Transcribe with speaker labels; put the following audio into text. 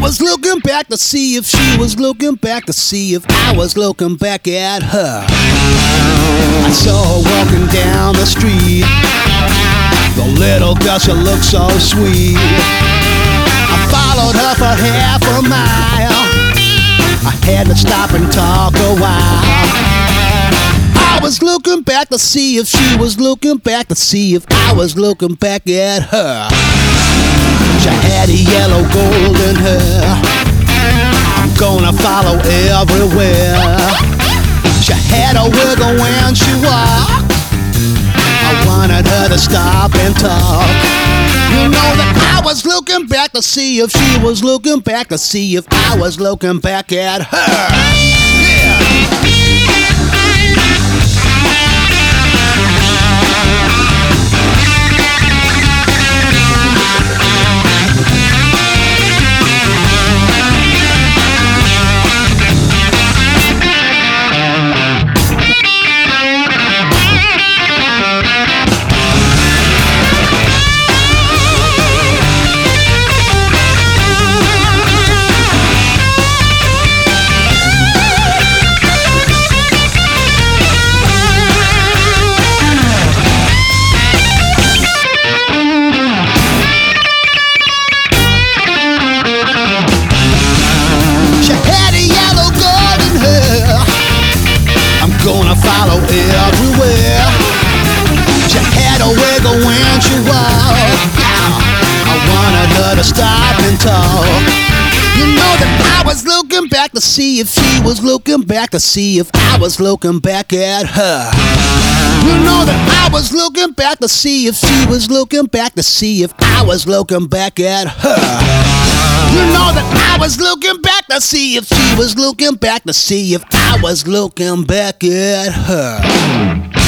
Speaker 1: was looking back to see if she was looking back to see if I was looking back at her. I saw her walking down the street. The little girl, she looked so sweet. I followed her for half a mile. I had to stop and talk a while. I was looking back to see if she was looking back to see if I was looking back at her. She had a yellow golden hair. I'm gonna follow everywhere. She had a wiggle when she walked. I wanted her to stop and talk. You know that I was looking back to see if she was looking back to see if I was looking back at her. Yeah. Gonna follow everywhere. She had a wiggle when she walked. I wanted her to stop and talk. You know that I was looking back to see if she was looking back to see if I was looking back at her. You know that I was looking back to see if she was looking back to see if I was looking back at her. You know that I was looking back to see if she was looking back to see if I was looking back at her.